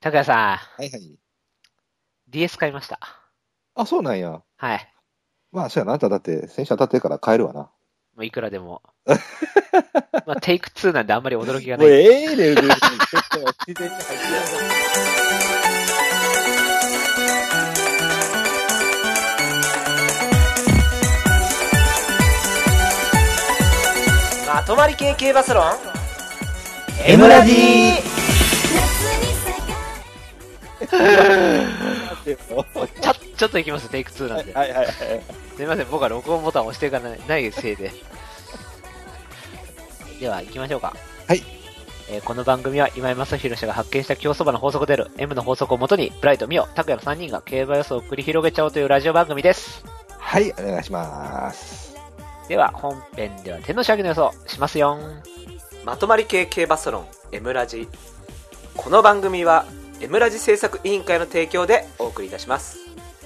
拓也さん、 はいはい。 DS 買いました。 あ、そうなんや。 はい。 まあ、そうやな。あんただって、先週当たってるから買えるわな。 もういくらでも。まあ、テイク2なんであんまり驚きがもうない。 ええねん、別に。ちょっと自然に入ってやろう。 まとまり系系バスロン M ラジちょっと行きます、テイク2なんで。 はいはいはい。 すいません、僕は録音ボタンを押していかないせいで。では、行きましょうか。 はい。 この番組は今井正弘氏が発見した競走馬の法則である M の法則をもとに、ブライト、ミオ、拓也の3人が競馬予想を繰り広げちゃおうというラジオ番組です。 はい、お願いします。 では、本編では天皇賞の予想しますよ。 まとまり系系バスロン M ラジ。この番組は M ラジ制作委員会の提供でお送りいたします。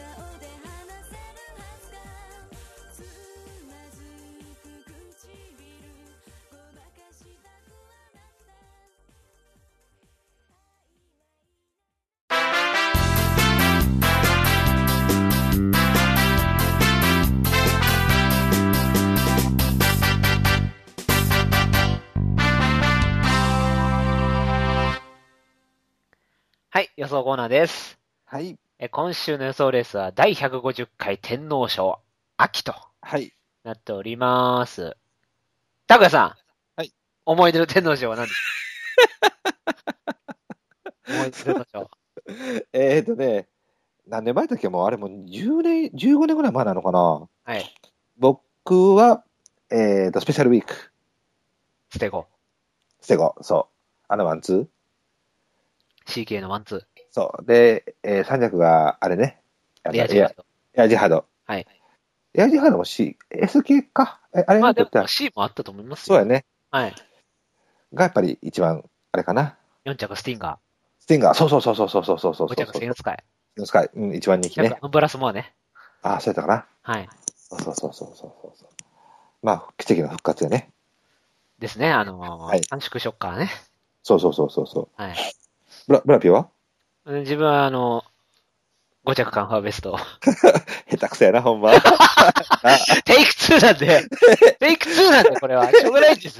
はい、予想コーナーです。 はい。 今週の予想レースは第150回天皇賞秋とはい。 なっております。拓也さん、 はい。 思い出の天皇賞は何ですか？思い出の天皇賞。 ね、何年前だっけ？もうあれもう10年、15年ぐらい前なのかな。 はい。 僕は、スペシャルウィーク。 ステゴ。 ステゴ、そう。ワンツー。 CK のワンツそう。で、三着が、あれね。 ー。レアジェラード。 エアジハード。 はい。 エアジハードも S 系か。あれまあでもにとっては、 C もあったと思いますよ。 そうやね。 はい。 がやっぱり一番、あれかな。 4着スティンガスティンガー、そうそうそうそうそうそうそうそー。 う 5着セインスカイ。 スカイ、うん、一番人気 1着ね。 アンブラスモアね。 ああ、そうやったかな。 はい。 そうそうそうそうそうそう。まあ、奇跡の復活やね。 ですね。 はい。 短縮ショッカーね。 そうそうそうそうそう。 はい。 ブラピは自分は5着カンファーベスト。 下手くそやな、ほんま。 テイク2なんで。テイク2なんで、これは。しょうがないです。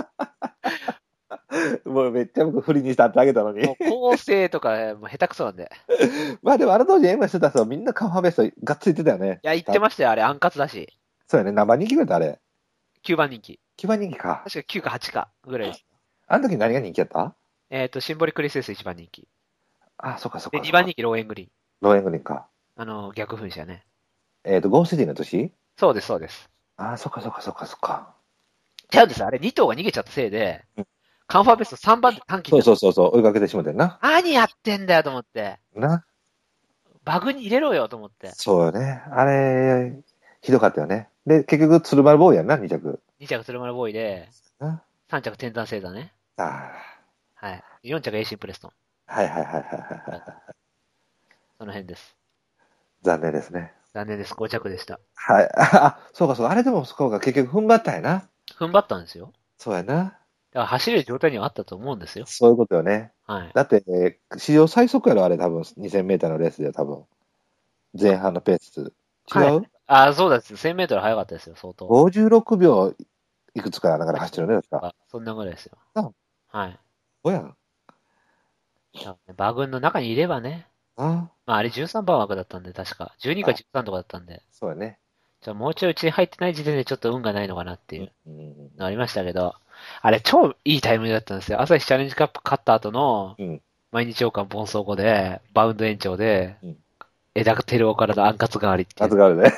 もうめっちゃ僕振りにしたってあげたのに。 もう構成とか、もう下手くそなんで。 まあでもあの当時 M してた人みんなカンファベストがっついてたよね。 いや、言ってましたよ、あれ、アンカツだし。 そうやね。何番人気ぐらいだあれ。 9番人気。 9番人気か。 確か9か8かぐらいです。 あの時何が人気やった？ シンボリクリスエス1番人気。 あ、そっかそっで、 かそっか。 2番人気ローエングリーン。 ローエングリンか。 逆噴射ね。 ゴーステディの年？ そうです、そうです。 あ、そっかそっかそっかそっか。 違うんです、あれ、2頭が逃げちゃったせいで、カンファーベスト3番で短期そうになった。 そうそうそう、追いかけてしまってんな。 何やってんだよと思って。 な。 バグに入れろよと思って。 そうよね。あれ、ひどかったよね。で、結局、鶴丸ボーイやんな、2着。 2着鶴丸ボーイで、 な。 3着天山星座ね。 あはい。4着エイシンプレストン。 あ、はいはいはいはいはい。 その辺です。 残念ですね。 残念です。5着でした。 はい。あ、そうかそうか。あれでもそうか、結局踏ん張ったんやな。 踏ん張ったんですよ。 そうやな。 だから走れる状態にはあったと思うんですよ。 そういうことよね。 はい。 だって、史上最速やろ、あれ多分、2000メーターのレースで多分。前半のペース。違はい。 う？ あ、そうです。1000メートル速かったですよ、相当。 56 秒いくつかだから走ってるね、確か。 そんなぐらいですよ。 あ、 はい。 そうやん。 だからね、馬群の中にいればね。 あ、 まあ、あれ13番枠だったんで、確か。12か13とかだったんで。 そうやね。 じゃあもうちょいうちに入ってない時点でちょっと運がないのかなってうんいううんのありましたけど、あれ超いいタイミングだったんですよ。朝日チャレンジカップ勝った後の、 うん。 毎日王冠奔走後で、バウンド延長で、 うん。 枝テルオからのアンカツ代わりっていう。 圧があるね。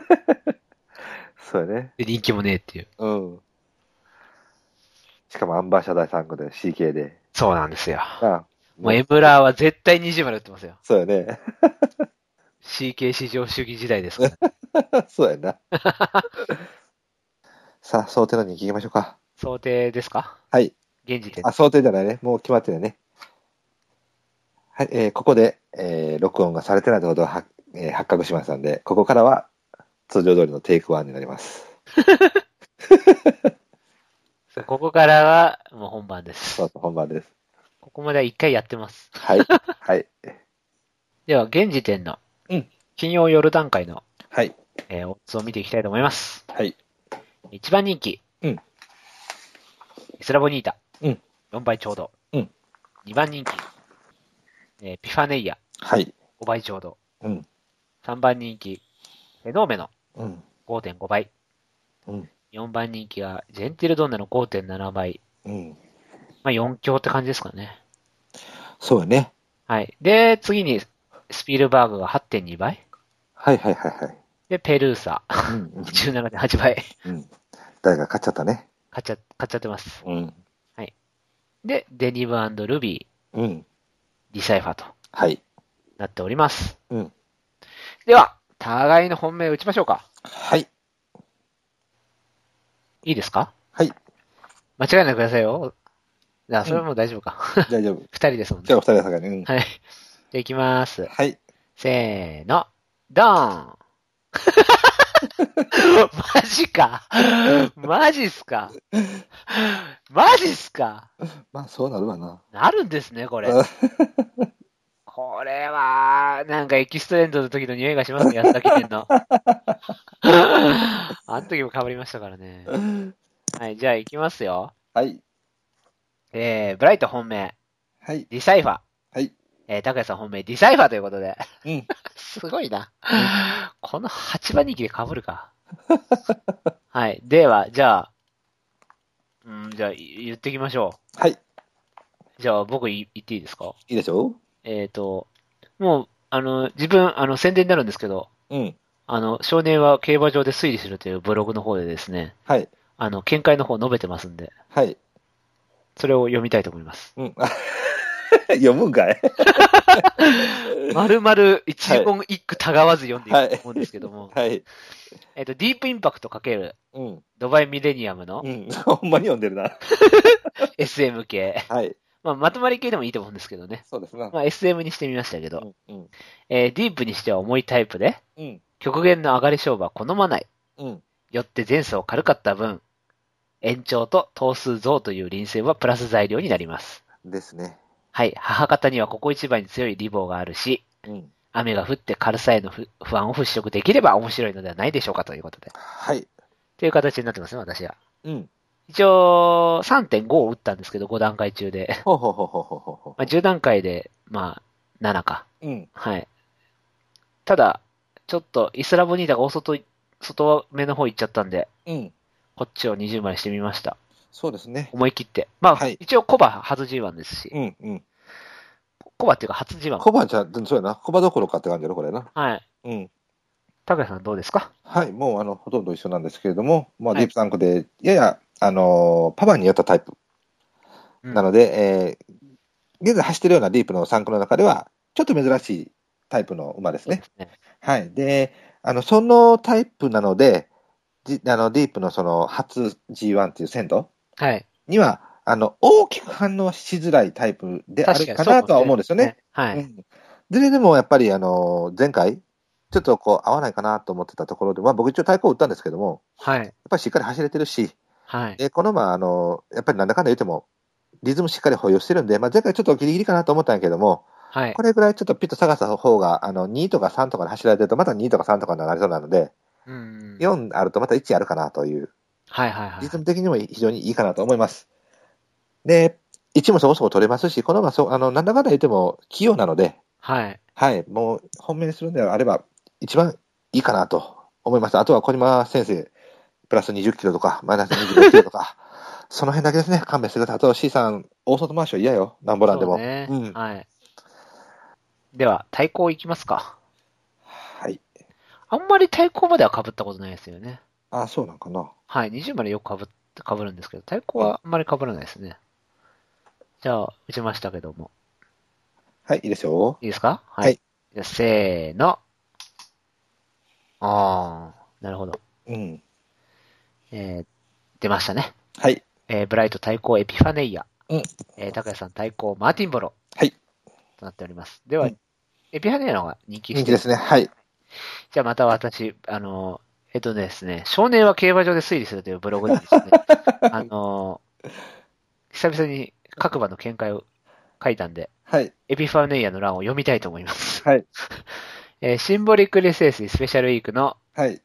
そうやね。 で、人気もねえっていう。 うん。しかもアンバーシャダーサンクで CK で。 そうなんですよ。 あ、 もうエもう、 ムラーは絶対20まで打ってますよ。 そうやね。 CK 至上主義時代ですから。 そうやな。さあ、想定の人気行きましょうか。 想定ですか？ はい。 現時点あ、想定じゃないね。もう決まってるね。はい、ここで、録音がされてないということが発覚しましたんで、ここからは通常通りのテイクワンになります。 そうここからはもう本番です。 そうそう、本番です。 こここまでは1回やってます。 はい。はい。 では、現時点のうん。 金曜夜段階の、 はい。 オッズを見ていきたいと思います。 はい。 1番人気。 うん。 イスラボニータ。 うん。 4倍ちょうど。 うん。 2番人気。ピファネイア。 はい。 5倍ちょうど。 うん。 3番人気。フェノーメノ。 うん。 5.5 倍。 うん。 4番人気がジェンティルドンナの 5.7 倍。 うん。 まあ4強って感じですかね。 そうやね。 はい。で、次にスピルバーグが 8.2 倍。 はいはいはいはい。 で、ペルーサ。 うん。うん。 17.8 倍。 うん。誰が勝っちゃったね。 買っちゃってます。 うん。 で、デニム&ルビー、 うん。 ディサイファーとはい。 なっております。 うん。 では、互いの本命を打ちましょうか。 はい。 いいですか？ はい。 間違えないでくださいよ。それはもう大丈夫か。 大丈夫。 二人ですもんね。 じゃあ、お二人だからね。うん。 はい。じゃあ行きまーす。 はい。 せーの。ドーンマジか。マジっすか。マジっすか。 まあ、そうなるわな。 なるんですね、これ。これは、なんかエキストレンドの時の匂いがしますね、安田記念の。あの時も被りましたからね。はい、じゃあ行きますよ。 はい。 ブライト本命、 はい。 ディサイファー。 はい。 高谷さん本命、ディサイファーということで。 うん。 すごいな。この8番人気で被るか。はい。では、じゃあ、じゃあ言ってきましょはい。 う。じゃあ僕言っていいですか？ いいでしょもう、自分、宣伝になるんですけど、 う？うん。 少年は競馬場で推理するというブログの方でですね、 はい。 見解の方述べてますんで、 はい。 それを読みたいと思います。 うん。読むんかい？ 丸々一言一句たがわず読んでいくと思うんですけども、 はい。 ディープインパクト× うん。 ドバイミレニアムのうん。ほんまに読んでるな。 SM 系。 はい。 まあ、まとまり系でもいいと思うんですけどね。 そうですな。 まあ、SM にしてみましたけど、 うん。うん。 ディープにしては重いタイプで、 うん。 極限の上がり勝負は好まない。 うん。 よって前走軽かった分、延長と頭数増という臨戦はプラス材料になります。 ですね。 はい。母方にはここ一番に強いリボーがあるし、 うん。 雨が降って軽さへの不安を払拭できれば面白いのではないでしょうかということで。 はい。 という形になってますね、私は。 うん。 一応、3.5 を打ったんですけど、5段階中で。 ほうほうほうほうほうほまあ、10段階で、まあ、7か。 う。うん。 はい。ただ、ちょっと、イスラボニータが外目の方行っちゃったんで、 うん。 こっちを20枚してみました。 そうですね。 思い切って。まあ、 はい一応コバ初 G1 ですし、 うん。うん。 コバっていうか初 G1。 コバじゃ、そうやな。コバどころかって感じやろ、これな。 はい。 うん。 高谷さんどうですか？ はい。もう、ほとんど一緒なんですけれども、まあ、 はいディープタンクで、やや、パワーによったタイプ。 うんなので、現在走ってるようなディープの3区の中では、ちょっと珍しいタイプの馬ですね。 そうですね。 はい。で、そのタイプなので、ディープのその初 G1 っていう鮮度はい。 には、大きく反応しづらいタイプであるかなとは思うんですよね。 はい。 うん。でもやっぱり、前回、ちょっとこう合わないかなと思ってたところで、まあ僕一応対抗打ったんですけども、 はい。 やっぱりしっかり走れてるし、 はい。 この馬、やっぱりなんだかんだ言っても、リズムしっかり保有してるんで、まあ前回ちょっとギリギリかなと思ったんやけども、 はいこ。れぐらいちょっとピッと探した方が、2とか3とかで走られてると、また2とか3とかになりそうなので、 うん。 4あるとまた1あるかなという、 はいはいはい。 リズム的にも非常にいいかなと思います。で、1もそこそこ取れますし、この馬なんだかんだ言っても器用なので、 はい。 はい、もう本命にするんであれば、一番いいかなと思います。あとは小島先生、プラス20キロとか、マイナス25キロとか、その辺だけですね、勘弁してください。あと C さん、大外回しは嫌よ、なんぼなんでも。 そうね。 うん。 はい。では、対抗いきますか。 はい。 あんまり対抗までは被ったことないですよね。 あ、そうなんかな。 はい。20までよく被るんですけど、対抗はあんまり被らないですね。じゃあ、打ちましたけども。 はい、いいですよ。 いいですか？はい。 はいじゃあ、せーの。なるほど。 うん。 出ましたね。 はい。 ブライト対抗エピファネイア。 うん。 高谷さん対抗マーティンボロ。 はい。 となっております。では、 うんエピファネイアの方が人気人気ですね。はい。 じゃあまた私、ですね、少年は競馬場で推理するというブログにですね、久々に各馬の見解を書いたんで、 はい。 エピファネイアの欄を読みたいと思います。 はい。 シンボリックレスエーススペシャルウィークのはい。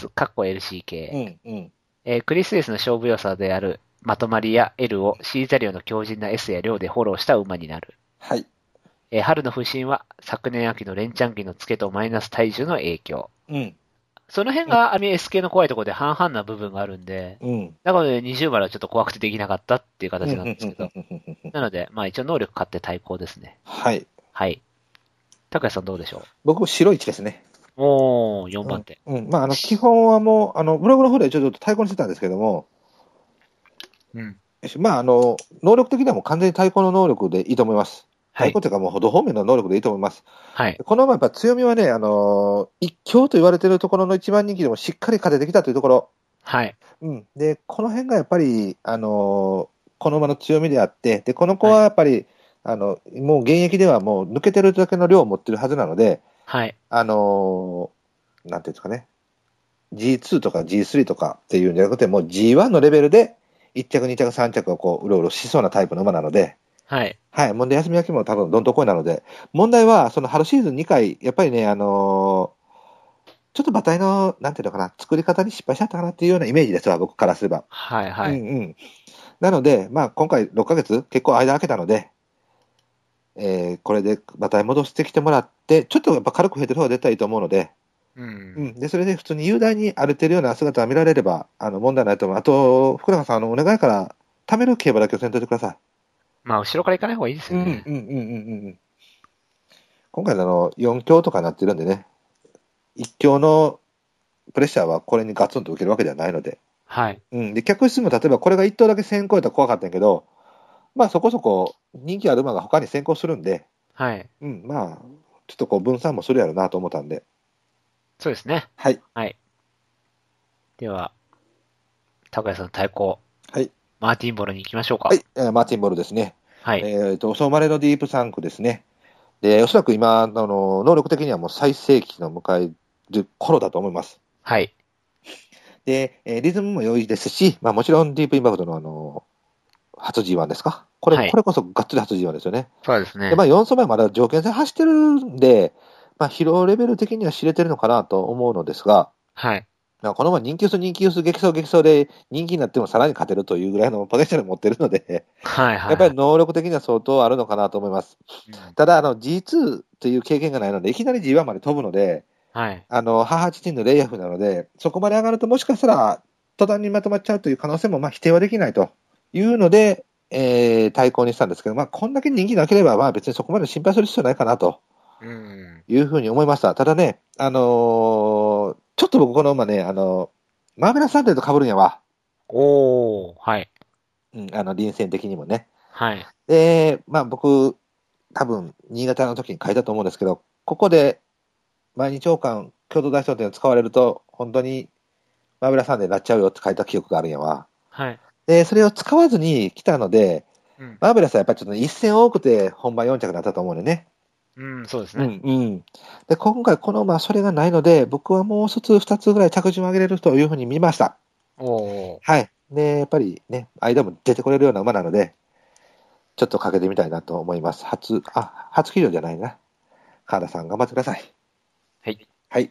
S、LCK、 うん。うん。 クリスエースの勝負良さであるまとまりや L をシーザリオの強靭な S や量でフォローした馬になる。 はい。 春の不振は昨年秋の連チャン期の付けとマイナス体重の影響。 うん。 その辺が網 S 系の怖いところで半々な部分があるんで、 うん。 なので20丸はちょっと怖くてできなかったっていう形なんですけど。 うんなので、まあ一応能力買って対抗ですね。 はい。 はい。高谷さんどうでしょ僕、白1ですね。 う？おー、4番手。 うん。まあ、基本はもう、ブログの方でちょっと対抗にしてたんですけども、 うん。 まあ、能力的にはもう完全に対抗の能力でいいと思います。 はい対抗というかもう、ほど方面の能力でいいと思います。 はい。 この馬やっぱ強みはね、一強と言われているところの一番人気でもしっかり勝ててきたというところ。 はい。 うん。で、この辺がやっぱり、この馬の強みであって、で、この子はやっぱり、もう現役ではもう抜けてるだけの量を持ってるはずなので、 はい。 なんていうんですかね、G2 とか G3 とかっていうんじゃなくて、もう G1 のレベルで1着、2着、3着をこう、うろうろしそうなタイプの馬なので、 はい。 はい、もう休み明けも多分どんとこいなので、問題は、その春シーズン2回、やっぱりね、ちょっと馬体の、なんていうのかな、作り方に失敗しちゃったかなっていうようなイメージですわ、僕からすれば。 はい。はい。 うんうん。なので、まあ、今回6ヶ月、結構間空けたので、これで馬体戻してきてもらって、ちょっとやっぱ軽く増えてる方が絶対いいと思うので、 う。 うんん。で、それで普通に雄大に歩いてるような姿が見られれば、問題ないと思う。あと、福永さん、お願いから、貯める競馬だけをせんといてください。 まあ、後ろから行かない方がいいですよね。 うん。今回の4強とかになってるんでね、1強のプレッシャーはこれにガツンと受けるわけではないので、 はい。 うん。で、客室も例えばこれが1頭だけ先行やったら怖かったんやけど、まあそこそこ人気ある馬が他に先行するんで、 はい。 うん、まあ、ちょっとこう分散もするやろうなと思ったんで、 そうですね。 はい。 はい。では、高谷さんの対抗、 はい。 マーティンボロに行きましょうか。 はい。マーティンボルですね。 はい。 遅生まれのディープサンクですね。で、おそらく今、能力的にはもう最盛期の迎える頃だと思います。 はい。 で、リズムも良いですし、まあもちろんディープインパクトの初 G1 ですかこれ、 はいこれこそがっつり初 G1 ですよね。 そうですね。 で、まあ4走前まだ条件戦走ってるんで、まあ疲労レベル的には知れてるのかなと思うのですが、 はい。 まあこの馬人気薄、激走で人気になってもさらに勝てるというぐらいのポテンシャルを持ってるので、 はい。はい。 やっぱり能力的には相当あるのかなと思います。 うんただ、G2 という経験がないので、いきなり G1 まで飛ぶので、 はい。 母父のレイヤフなので、そこまで上がるともしかしたら、途端にまとまっちゃうという可能性もまあ否定はできないというので、対抗にしたんですけど、まあ、こんだけ人気なければ、まあ別にそこまで心配する必要ないかなとうん。 いうふうに思いました。ただね、ちょっと僕この馬ね、マーベラスサンデーと被るんやわ。 おー。はい。 うん、臨戦的にもね。 はい。 で、まあ僕、多分、新潟の時に書いたと思うんですけど、ここで、毎日王冠、共同大商店を使われると、本当に、マーベラサンデーになっちゃうよって書いた記憶があるんやわ。 はい。 で、それを使わずに来たので、 うん。 マーベラスはやっぱりちょっと一戦多くて、本番4着になったと思うんでね。 うん、そうですうん、 ね。 うん。で、今回この馬はそれがないので、僕はもう一つ、二つぐらい着順を上げれるというふうに見ました。 おー。 はい。で、やっぱりね、間も出てこれるような馬なので、ちょっとかけてみたいなと思います。初騎乗じゃないな。川田さん頑張ってください。 はい。 はい。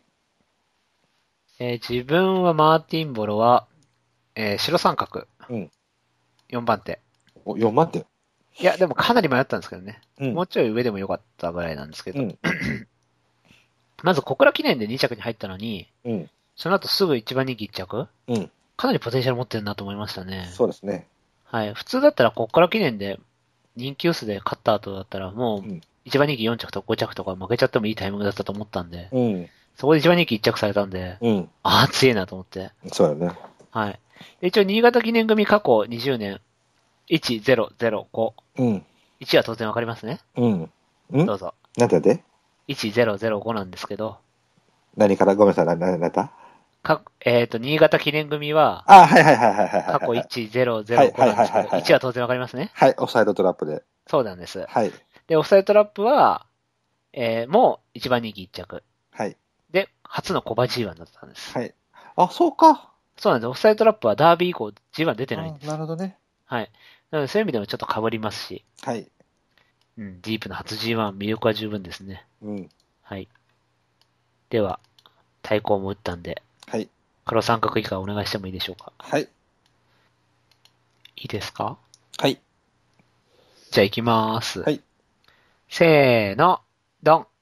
自分はマーティンボロは、白三角。 うん。 4番手。 お、4万点。 いや、でもかなり迷ったんですけどね。 うんもうちょい上でもよかったぐらいなんですけど。 うん。 まず小倉記念で2着に入ったのに、 うん。 その後すぐ一番人気1着うん。 かなりポテンシャル持ってるなと思いましたね。 そうですね。 はい。普通だったら小倉記念で人気薄で勝った後だったらもう。 うん一番人気4着とか5着とか負けちゃってもいいタイミングだったと思ったんで、 うん。 そこで一番人気1着されたんで、 うん。 ああ、強いなと思って。 そうだね。 はい。で一応新潟記念組過去20年、1005。 うん。 1は当然わかりますね。 うん。 どうぞ。 なんてやって 1005なんですけど、 何からごめんなさい。何だった新潟記念組は、 あ、はいはいはいはいはい。 過去1005なんですけど、 はいはいはいはい 1は当然わかりますね。 はい、オフサイドトラップで。 そうなんです。 はい。 で、オフサイドトラップは、もう一番人気1着。 はい。 で、初の小馬 G1 だったんです。 はい。あ、そうか。 そうなんです。オフサイドトラップはダービー以降 G1 出てないんです。 なるほどね。 はい。なのでそういう意味でもちょっと被りますし。 はい。 うん、ディープの初 G1、魅力は十分ですね。 うん。 はい。では、対抗も打ったんで、 はい。 黒三角以下お願いしてもいいでしょうか。 はい。 いいですか？ はい。 じゃあ行きまーす。 はい。 せーの、ドン。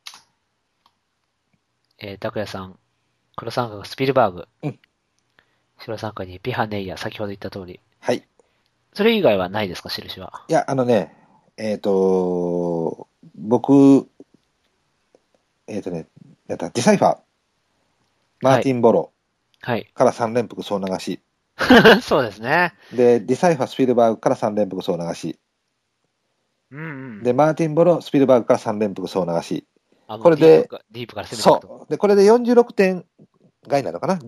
拓也さん、黒三角スピルバーグ。 うん。 白三角にピハネイヤ、先ほど言った通り。 はい。 それ以外はないですか、印は。 いや、僕、ディサイファー、マーティン・ボロはい。 から3連複総流し。 そうですね。 で、ディサイファー、スピルバーグから3連複総流し。 うんうん。 で、マーティン・ボロ、スピルバーグから3連複総流し。 あ、もうこれで、 ディープから攻めていくと。 そう。で、これで46点外なのかな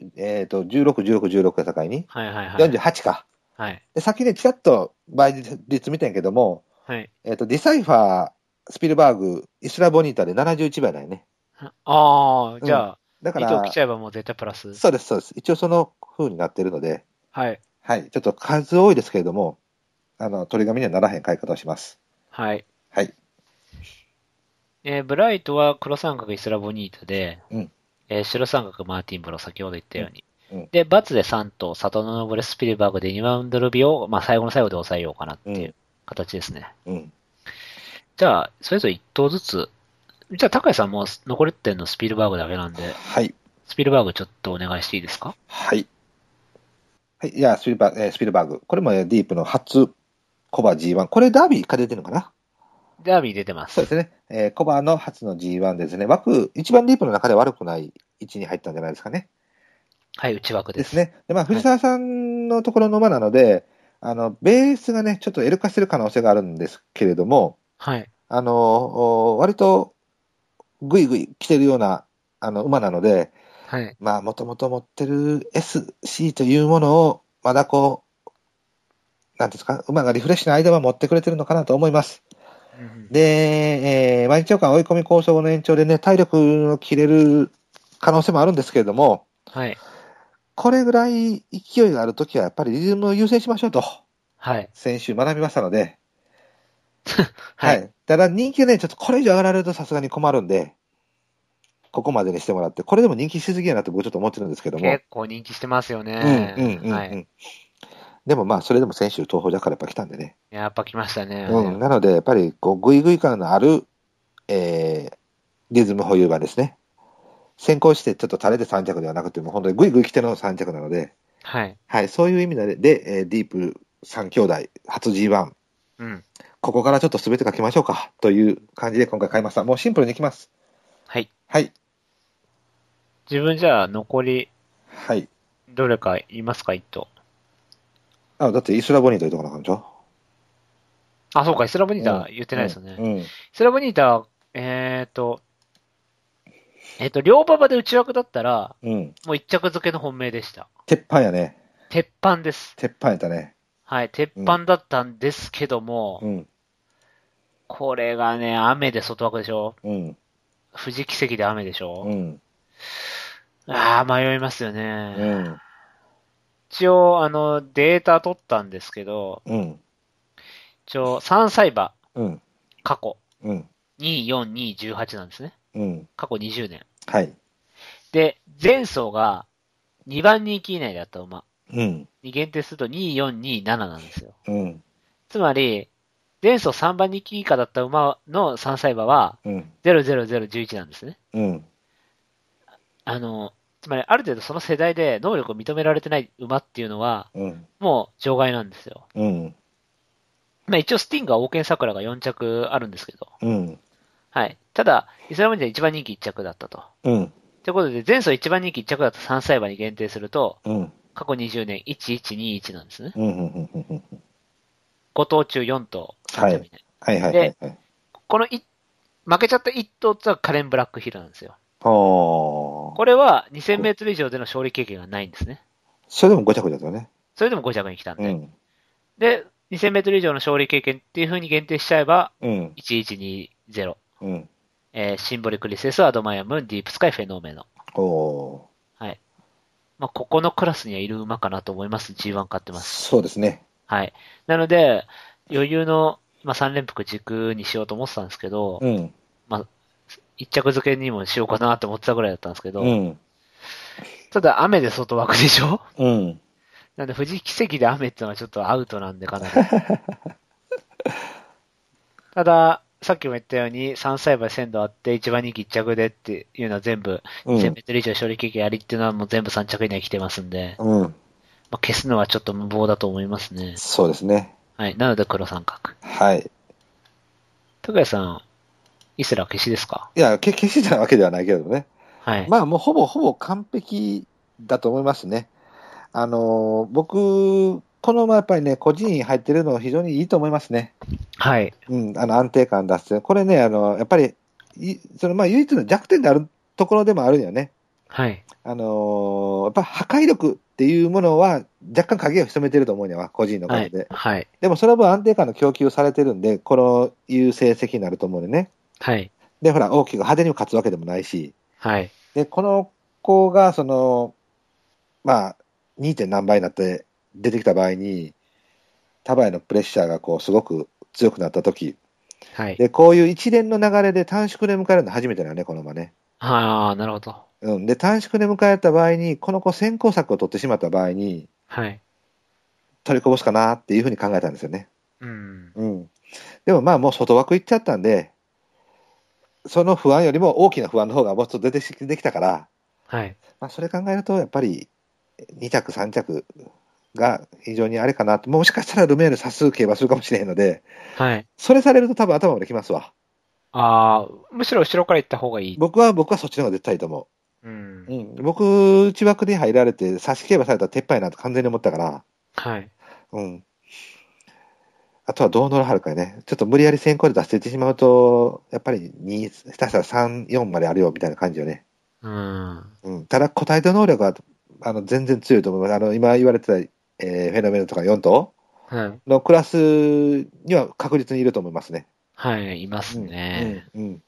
?10、16、16、16が境に。 はいはいはい。 48か。 はい。 で、先にちらっと倍率見たんやけども、 はい。 ディサイファー、スピルバーグ、イスラボニータで71倍だよね。 ああ、 うん。 じゃあ、 だか糸来ちら、 ゃえばもう絶対プラス。 そうです、そうです。一応その風になってるので、 はい。 はい。ちょっと数多いですけれども、鳥紙にはならへん買い方をします。 はい。 はい。 ブライトは黒三角イスラボニータで、 うん。 白三角マーティンブロ、先ほど言ったように。 うん。 で、バツで3と、サトノノブレスピルバーグで2マウンドルビを、まあ、最後の最後で抑えようかなっていう形ですね。 うん。 じゃあ、それぞれ1投ずつ。じゃあ、高谷さんも残りってんのスピルバーグだけなんで、 はい。 スピルバーグちょっとお願いしていいですか？ はい。はい。じゃあ、スピルバーグ。これもディープの初コバ G1。これダービーか出てるのかな？ ダービー出てます。 そうですね。コバの初の G1 ですね。一番ディープの中で悪くない位置に入ったんじゃないですかね。 はい、内枠です。 ですね。で、まあ、藤沢さんのところの馬なので、ベースがね、ちょっと L 化してる可能性があるんですけれども、 はい。 割とグイグイ来てるような、馬なので、 はい。 まあ、もともと持ってる SC というものを、まだこう、なんですか、馬がリフレッシュの間は持ってくれてるのかなと思います。 うんうん、 で、毎日間追い込み構想の延長でね、体力の切れる可能性もあるんですけれども、 はい。 これぐらい勢いがあるときは、やっぱりリズムを優先しましょうと、 はい。 先週学びましたので、 はい。 ただ人気がね、ちょっとこれ以上上がられるとさすがに困るんで、ここまでにしてもらって、これでも人気しすぎやなって僕ちょっと思ってるんですけども。 結構人気してますよね。はい。 でもまあ、それでも先週東宝ジャカラやっぱ来たんでね。 やっぱ来ましたね。 なので、やっぱり、こう、グイグイ感のある、リズム保有馬ですね。先行してちょっと垂れて3着ではなくても、本当にグイグイ来ての3着なので、 はい。 はい、そういう意味で、ディープ3兄弟、初 G1。 うん。 ここからちょっと全て書きましょうか、という感じで今回買いました。もうシンプルにいきます。 はい。 はい。 自分じゃあ残り、 はい。 どれかいますか、一頭。 だってイスラボニーというところなんでしょ？ あ、そうか、イスラボニータ言ってないですよね。 うん。 イスラボニータ、両馬場で内枠だったら、 うん。 もう一着付けの本命でした。 鉄板やね。 鉄板です。 鉄板やったね。 はい、鉄板だったんですけども、 うん。 これがね、雨で外枠でしょ？ うん。 富士奇跡で雨でしょ？ うん。 ああ、迷いますよね。 うん。 一応、データ取ったんですけど、 うん。 一応、3歳馬、 うん。 過去、 うん。 2、4、2、18なんですね。 うん。 過去20年。 はい。 で、前走が2番人気以内だった馬うん。 に限定すると2、4、2、7なんですよ。 うん。 つまり、前走3番人気以下だった馬の3歳馬は、 うん。 00011なんですね。 うん。 つまりある程度その世代で能力を認められてない馬っていうのは、 うん。 もう除外なんですよ。 うん。 まあ一応スティンガー、オーケン桜が4着あるんですけど。 うん。 はい。ただ、イスラム人は1番人気1着だったと。 うん。 ということで、前走1番人気1着だった3歳馬に限定すると、 うん。 過去20年1121なんですね。 うん。うん。うん。 5頭中4頭、3着以内。 はいはいはい。 で、この負けちゃった1頭ってのはカレン・ブラックヒルなんですよ。これは2000メートル以上での勝利経験がないんですね。 それでも5着だったね。 それでも5着に来たんで。 うん。 で、2000メートル以上の勝利経験っていう風に限定しちゃえば、 うん。 1120。 うん。 シンボリクリセス、アドマイアムーン、ディープスカイ、フェノーメノ。 おー。 はい。まあ、ここのクラスにはいる馬かなと思います。G1 勝ってます。 そうですね。 はい。なので、余裕のまあ3連服軸にしようと思ってたんですけど、 うん。 まあ、一着付けにもしようかなって思ってたぐらいだったんですけど、 うん。 ただ雨で外枠でしょ。 うん。 なんで富士奇跡で雨ってのはちょっとアウトなんでかなり。ただ、さっきも言ったように3歳馬鮮度あって一番人気1着でっていうのは全部、 うん。 1000メートル以上勝利経験ありっていうのはもう全部3着以内来てますんで、 うん。 まあ、消すのはちょっと無謀だと思いますね。 そうですね。 はい。なので黒三角。 はい。 高谷さん、イスラ消しですか？ いや、決してたわけではないけどね。 はい。 まあ、もうほぼ完璧だと思いますね。僕、このままやっぱりね、個人入ってるの非常にいいと思いますね。 はい。 うん、安定感出して、これね、やっぱり、まあ、唯一の弱点であるところでもあるよね。 はい。 やっぱ破壊力っていうものは若干影を潜めてると思うには、個人のおかはいげで。。 はい。 でもその分安定感の供給されてるんで、このいう成績になると思うんでね。 はい。 で、ほら、大きく派手に勝つわけでもないし。 はい。 で、この子が、まあ、2. 点何倍になって出てきた場合に、他馬へのプレッシャーがこう、すごく強くなったとき、 はい。 で、こういう一連の流れで短縮で迎えるの初めてだよね、この馬ね。 ああ、なるほど。 うん。で、短縮で迎えた場合に、この子先行策を取ってしまった場合に、 はい。 取りこぼすかなっていうふうに考えたんですよね。 うん。 うん。でもまあもう外枠行っちゃったんで、その不安よりも大きな不安の方がもうちょっと出てきたから、 はい。 まあそれ考えると、やっぱり2着、3着が非常にあれかなと、もしかしたらルメール差数競馬するかもしれへんので、 はい。 それされると多分頭まできますわ。 ああ、むしろ後ろから行った方がいい。 僕はそっちの方が絶対いいと思うんう。う。ん。僕、内枠で入られて、差し競馬されたら鉄板やなと完全に思ったから、 はい。 うん。あとはどう乗らはるかね。ちょっと無理やり先行で出していってしまうと、やっぱり2、下手したら3、4まであるよみたいな感じよね。 うん。 うん。ただ、個体と能力は、全然強いと思います。今言われてた、フェノメノとか4頭はい。 のクラスには確実にいると思いますね。 はい、いますね。 うん。うん。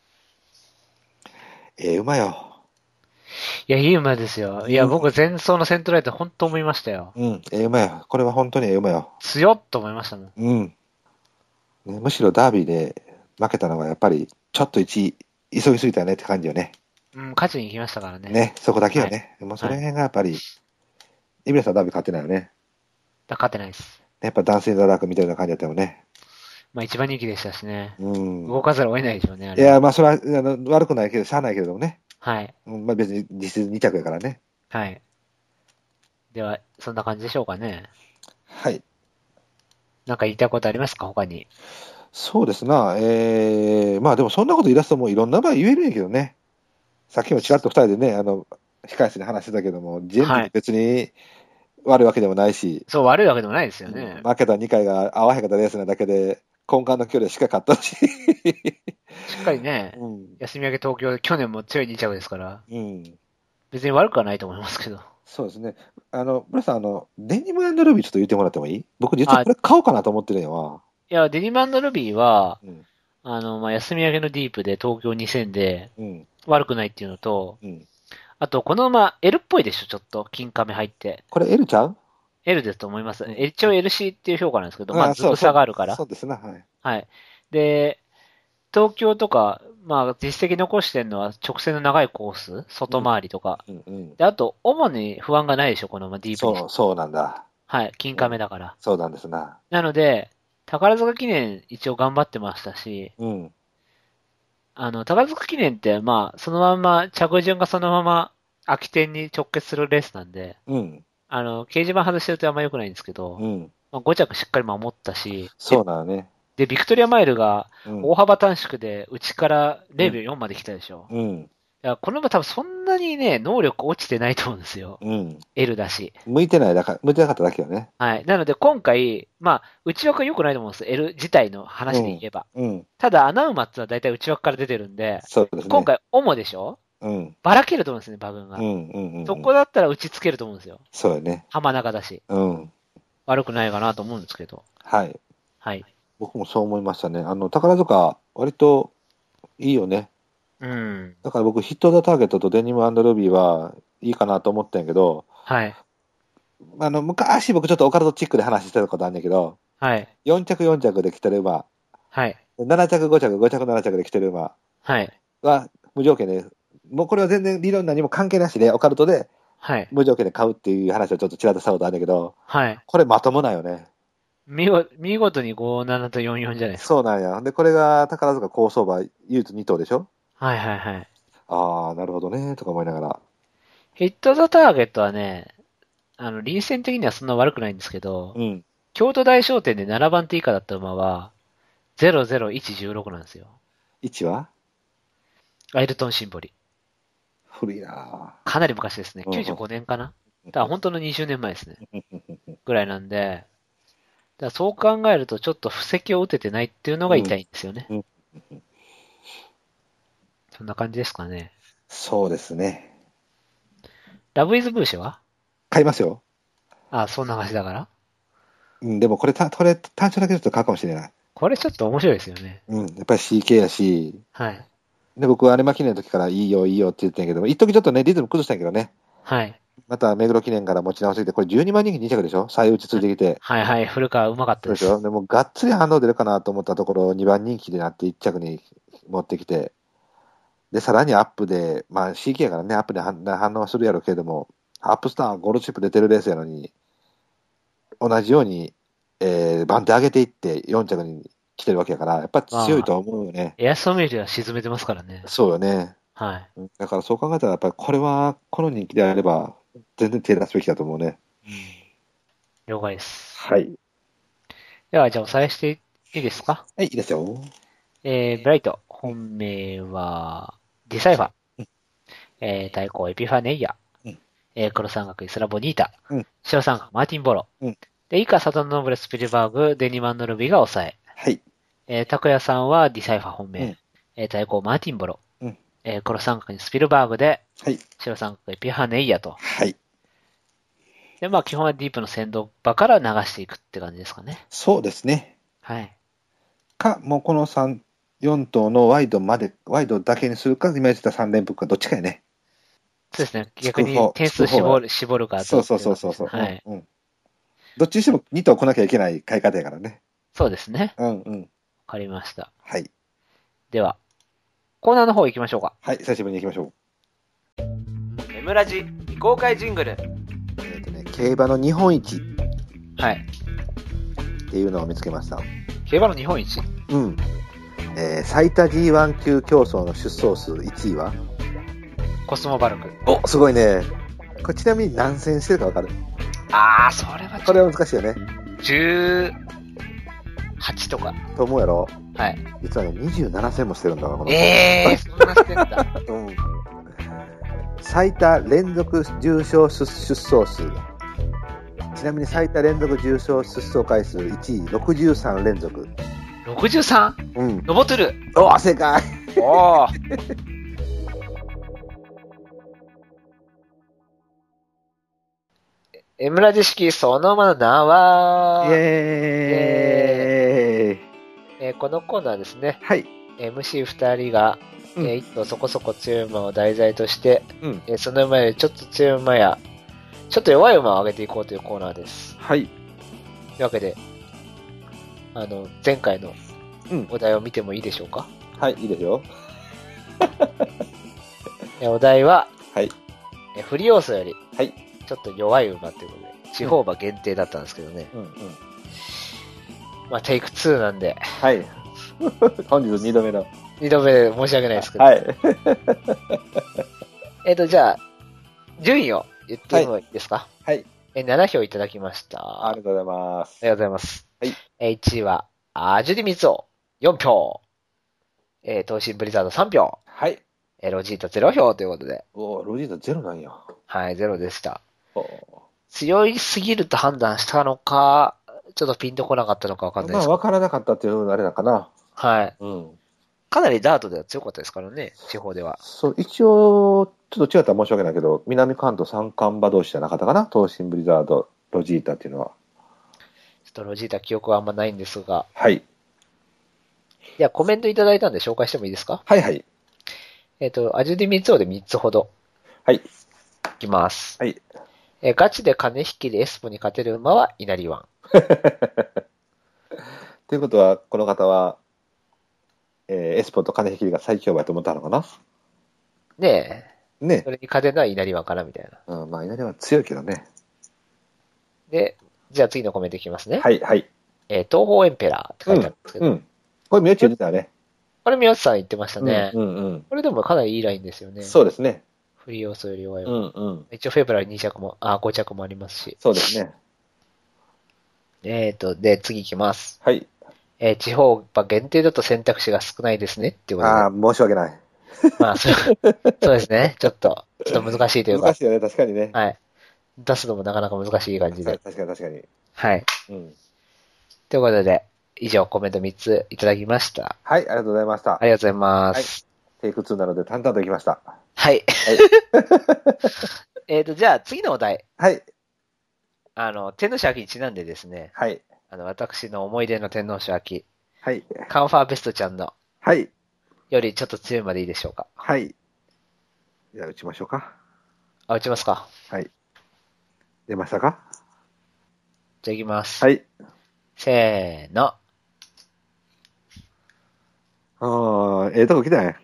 馬よ。 いや、いい馬ですよ。いや、僕、前走のセントライト本当思いましたよ。 うん。馬よ。これは本当に馬よ。 強っと思いましたもん。 うん。ね、むしろダービーで負けたのはやっぱり、ちょっと急ぎすぎたよねって感じよね。 うん、勝ちに行きましたからね。 ね、そこだけよね。もうその辺がやっぱり、イブレさんダービー勝ってないよね。 勝ってないです。 やっぱ男性ザラークみたいな感じだったよね。 まあ一番人気でしたしね。 うん。 動かざるを得ないでしょうね、あれは。 いや、まあそれは悪くないけど、しゃあないけれどもね。 はい。 まあ別に実質2着やからね。 はい。では、そんな感じでしょうかね。 はい。 なんか言いたいことありますか、他に。 そうですな。まあでもそんなこと言い出すともういろんな場合言えるんやけどね。さっきもちらっと二人でね、控室で話してたけども、全部別に悪いわけでもないし、 そう、悪いわけでもないですよね。 負けた2回が合わへんかったレースなだけで、根幹の距離はしっかり勝ったし。 しっかりね、 うん。 休み明け東京、去年も強い2着ですから、 うん。 別に悪くはないと思いますけど。 そうですね。村さん、デニム&ルビーちょっと言ってもらってもいい？僕実はこれ買おうかなと思ってるんやわ。 いや、デニム&ルビーは、 うん。 まあ、休み明けのディープで東京2000でうん。 悪くないっていうのと、 うん。 あと、この馬 L っぽいでしょ、ちょっと。金亀入って。 これ L ちゃう？ L ですと思います。 うん一応 LC っていう評価なんですけど、まあ、ずく差があるから。 そうですね。はい。 はい。で、東京とか、まあ、実績残してるのは直線の長いコース、外回りとか。 うんうん。 で、あと、主に不安がないでしょ、この馬ディープに。 そうなんだ。 はい、金亀だから。 そうなんですな。 なので、宝塚記念一応頑張ってましたし、 うん。 宝塚記念って、まあ、そのまま、着順がそのまま、空き店に直結するレースなんで、 うん。 掲示板外してるとあんま良くないんですけど、 うん。 まあ、5着しっかり守ったし、 そうなのね。 で、ビクトリアマイルがうん。 大幅短縮で内から0秒4まで来たでしょ。 うん。 いや、この馬多分そんなにね、能力落ちてないと思うんですよ。 うん。 L だし。 向いてなかっただけよね。 はい。なので今回、まあ、内枠は良くないと思うんです。L 自体の話で言えば。 うん。 ただ、穴馬ってのは大体内枠から出てるんで、 そうですね。 今回、主でしょ？ うん。 ばらけると思うんですね、馬群が。 うん。 そこだったら打ちつけると思うんですよ。 そうよね。 浜中だし。 うん。 悪くないかなと思うんですけど。 はい。 はい。 僕もそう思いましたね。宝塚、割といいよね。 うん。 だから僕、ヒット・ザ・ターゲットとデニム&ルビーはいいかなと思ったんやけど、 はい。 昔僕ちょっとオカルトチックで話してたことあるんだけど、 はい。 4着4着で来てる馬、 はい。 7着5着、5着7着で来てる馬はい。 は無条件で、もうこれは全然理論何も関係なしで、オカルトではい。 無条件で買うっていう話をちょっとちらっとしたことあるんだけど、 はい。 これまともなんよね。 見事に57と44じゃないですか。 そうなんや。で、これが宝塚高相場唯一2頭でしょ。 はいはいはい。 ああ、なるほどね、とか思いながら。 ヒットザターゲットはね、臨戦的にはそんな悪くないんですけど、 うん。 京都大商店で7番手以下だった馬は、00116なんですよ。 位置はアイルトンシンボリ。 古いなかなり昔ですね。 うんうん 95年かな。だから本当の20年前ですね。 ぁ。 ぐらいなんで、だからそう考えるとちょっと布石を打ててないっていうのが痛いんですよね。 うんそんな感じですかね。 そうですね。 ラブイズブーシェは買いますよ。 あ、そんな話だから。 うん、でもこれ単勝だけちょっと買うかもしれない。 これちょっと面白いですよね。 うん、やっぱり CK やし、 はい。 で、僕は有馬記念の時からいいよいいよって言ってんやけど、一時ちょっとね、リズム崩したんやけどね。 はい。 また目黒記念から持ち直してきて、これ12万人気2着でしょ、最打ちついてきて。 はいはい。古川うまかったです。 そうでしょ、でもがっつり反応出るかなと思ったところ、2番人気でなって1着に持ってきて、で、さらにアップで、まあ CK やからね、アップで反応はするやろうけれども、アップスター、ゴールドチップ出てるレースやのに、同じように、番手上げていって4着に来てるわけやから、やっぱ強いとは思うよね。 エアソメリは沈めてますからね。 そうよね。 はい。 うん、だからそう考えたら、やっぱりこれは、この人気であれば、全然手出すべきだと思うね。 了解です。 はい。 では、じゃあおさらいしていいですか？ はい、いいですよ。 ブライト。本命は、ディサイファー。対抗エピファネイア。 うん黒三角イスラボニータ。 うん白三角マーティンボロ。 うんで、以下サトンノーブレスピルバーグ、デニマンノルビが抑え。 はい。 拓也さんはディサイファー本命。対抗マーティンボロ。 うん黒三角にスピルバーグで、 はい。 白三角エピファネイアと。 はい。 で、まあ基本はディープの先導馬から流していくって感じですかね。 そうですね。 はい。 か、もうこの3、4頭のワイドだけにするか、今言ってた3連複か、どっちかやね。 そうですね。逆に点数絞るかそうどそうそうそう。 はい。 うん。どっちにしても2頭来なきゃいけない買い方やからね。 そうですね。 うんうん。 わかりました。 はい。 では、コーナーの方行きましょうか。 はい、久しぶりに行きましょう。 エムラジ未公開ジングル。 競馬の日本一はい。 っていうのを見つけました。 競馬の日本一。 うん。最多 G1 級競争の出走数1位はコスモバルク。 お、すごいね。これちなみに何戦してるかわかる？ あー、それはこれは難しいよね。 18とか。 と思うやろ？ はい。 実はね、27戦もしてるんだわ、この。 そんなしてんだ。 うん。最多連続重賞出走数。ちなみに最多連続重賞出走回数1位、63連続。 63? うん。 ロボトゥル。 お、正解。 おー。エムラジ式そのまま名は、 イエーイ。 このコーナーはですね、 はい。 MC2 人が、 うん一頭そこそこ強い馬を題材として、 うん。 その馬よりちょっと強い馬や、ちょっと弱い馬を上げていこうというコーナーです。 はい。 というわけで、前回のうんお題を見てもいいでしょうか？ はい、いいですよ。 お題は、 はい。 フリー要素より、 はい。 ちょっと弱い馬ということで、地方馬限定だったんですけどね。 うんうん。 まあ、テイク2なんで、 はい。本日2度目の。 2度目で申し訳ないですけど。 はい。 じゃあ、順位を言ってもいいですか？ はい。 7票いただきました。 ありがとうございます。 ありがとうございます。 はい。 1位は、ジュディ・ミツオ、4票。東進ブリザード3票。 はい。 ロジータ0票ということで。 おー、ロジータゼロなんや。 はい、0でした。 お強いすぎると判断したのか、ちょっとピンとこなかったのかわかんないまあ、 ですけど。 わからなかったっていうのがあれだかな。 はい。 うん。 かなりダートでは強かったですからね、地方では。 そう、一応、ちょっと違ったら申し訳ないけど、南関東三冠馬同士じゃなかったかな、東進ブリザード、ロジータっていうのは。 ちょっとロジータ記憶はあんまないんですが。 はい。 ではコメントいただいたんで紹介してもいいですか？ はいはい。 アジュディ・ミツオで3つほど。 はい。 いきます。 はい。 ガチで金引きでエスポに勝てる馬は稲荷湾。 ということは、この方は、エスポと金引きが最強馬と思ったのかな。 ねえ。 ねそれに勝てるのは稲荷輪からみたいな。 うん、まあ、稲荷は強いけどね。 で、じゃあ次のコメントいきますね。 はい、はい。 東方エンペラーって書いてあるんですけど。 うん。これ、宮内言ってたよね。 これ宮内さん言ってましたね。 うん。 これでもかなりいいラインですよね。 そうですね。 フリー要素より弱い。 うん。 一応フェブラリー2着も、5着もありますし。 そうですね。 で、次いきます。 はい。 地方馬限定だと選択肢が少ないですねっていうことで。 ああ、申し訳ない。 まあ、そうですね。ちょっと難しいというか。 難しいよね、確かにね。 はい。出すのもなかなか難しい感じで。 確かに。 はい。 うん。 ということで、以上コメント3ついただきました。 はい、ありがとうございました。 ありがとうございます。 テイク2なので淡々といきました。 はい。じゃあ次のお題。 はい。 天皇賞秋にちなんでですね、 はい。 私の思い出の天皇賞秋、 はい。 カンファーベストちゃんのはい。 よりちょっと強いまでいいでしょうか。 はい。じゃあ打ちましょうか。 打ちますか。 はい。出ましたか？ じゃあいきます。 はい。 せーの。 とこ来たね。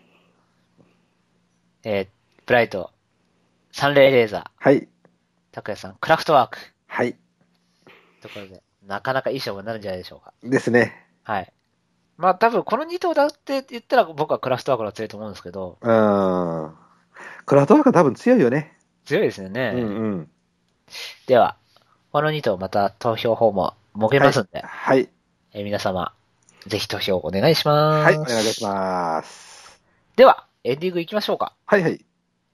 ブライト、サンレイレーザー、 はい。 拓也さん、クラフトワーク。 はい。 ところで、なかなかいい勝負になるんじゃないでしょうか。 ですね。 はい。まあ多分この2頭だって言ったら僕はクラフトワークが強いと思うんですけど。 クラフトワークは多分強いよね。 強いですよね。 うん。 では、この2頭また投票法も設けますんで。 はい。 皆様、ぜひ投票お願いします。 はい、お願いします。 では、エンディング行きましょうか。 はい。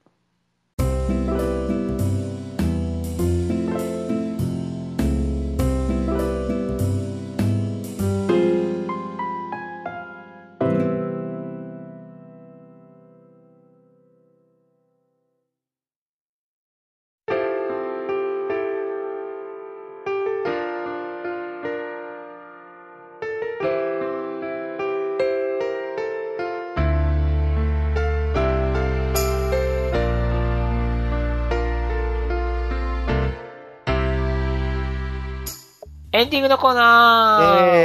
エンディングのコーナー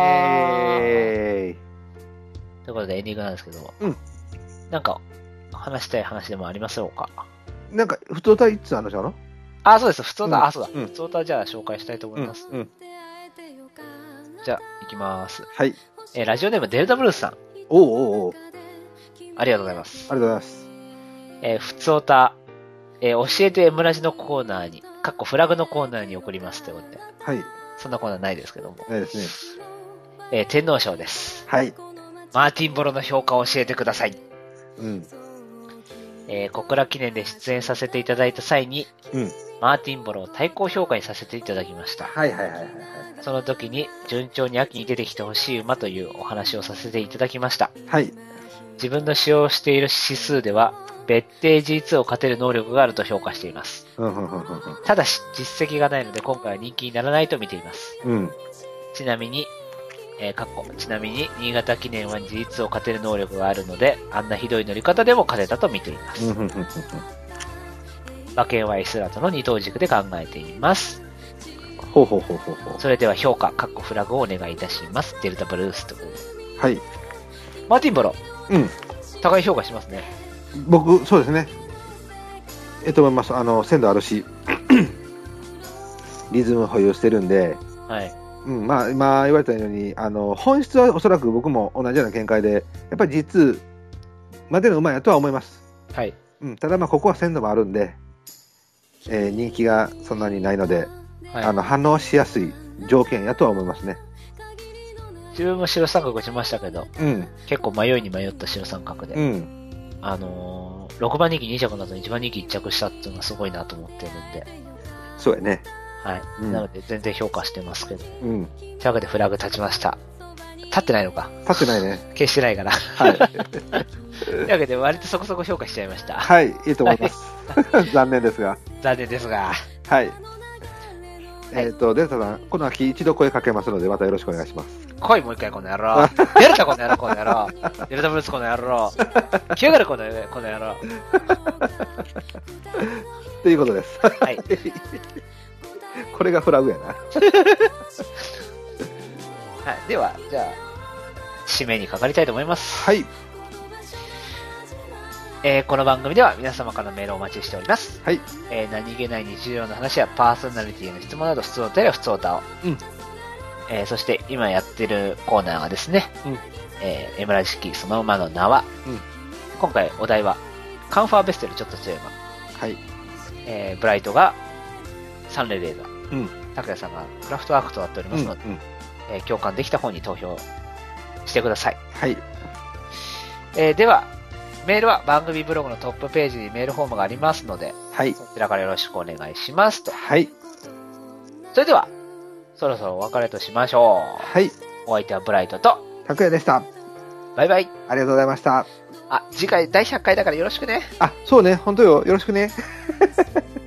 ということでエンディングなんですけど、なんか、話したい話でもありますようか。 なんか、普通歌いつあるの？ そうです。普通歌、そうだ。普通歌じゃあ紹介したいと思います。じゃあ、行きます。 はい。 ラジオネームデルタブルースさん。 おう。 ありがとうございます。 ありがとうございます。 普通歌、教えてエムラジのコーナーに、フラグのコーナーに送りますってことで。 はい。 そんなコーナーないですけども。 ないですね。天皇賞です。 はい。 マーティンボロの評価を教えてください。小倉記念で出演させていただいた際に、マーティンボロを対抗評価にさせていただきました。その時に順調に秋に出てきてほしい馬というお話をさせていただきました。 はい。 自分の使用している指数では、別邸 G2 を勝てる能力があると評価しています。ただし、実績がないので今回は人気にならないと見ています。ちなみに、新潟記念は G2 を勝てる能力があるので、あんなひどい乗り方でも勝てたと見ています。馬券は S ラとの二等軸で考えています。それでは評価、フラグをお願いいたします。デルタブルースということで。 はい。 マーティンボロ。高い評価しますね。 僕、そうですね。思います。鮮度あるし、リズム保有してるんで、 はい。 まあ、今言われたように、本質はおそらく僕も同じような見解で、やっぱり実までの馬やとは思います。 はい。 ただここは鮮度もあるんで、人気がそんなにないので、反応しやすい条件やとは思いますね。 自分も白三角打ちましたけど、結構迷いに迷った白三角で、6番人気2着などに1番人気1着したっていうのがすごいなと思ってるんで。 そうやね。 はい。なので全然評価してますけど。というわけでフラグ立ちました。立ってないのか。 立ってないね。 消してないから。はい。というわけで割とそこそこ評価しちゃいました。 はい、いいと思います。残念ですが。 はい。 デルタさん、この秋一度声かけますので、またよろしくお願いします。 来い、もう一回、この野郎。デルタ、この野郎、この野郎。デルタブルース、この野郎。来やがる、この野郎。 ということです。 はい。 これがフラグやな。 はい。では、じゃあ、締めにかかりたいと思います。 はい。 この番組では皆様からのメールをお待ちしております。 はい。 何気ない日常の話やパーソナリティへの質問など、普通お便りは普通おたを。 うん。 そして今やってるコーナーがですね、 うん。 エムラジ式その馬の名は、 うん。 今回お題は、カンファーベストよりちょっと強い馬。 はい。 ブライトがサンレレーザー。うん。 拓也さんがクラフトワークとなっておりますので、共感できた方に投票してください。 はい。 では、メールは番組ブログのトップページにメールフォームがありますので、 はい。 そちらからよろしくお願いしますと。 はい。 それでは、そろそろお別れとしましょう。 はい。 お相手はブライトと、 拓也でした。 バイバイ。 ありがとうございました。 次回第100回だからよろしくね。 そうね、本当よ。よろしくね。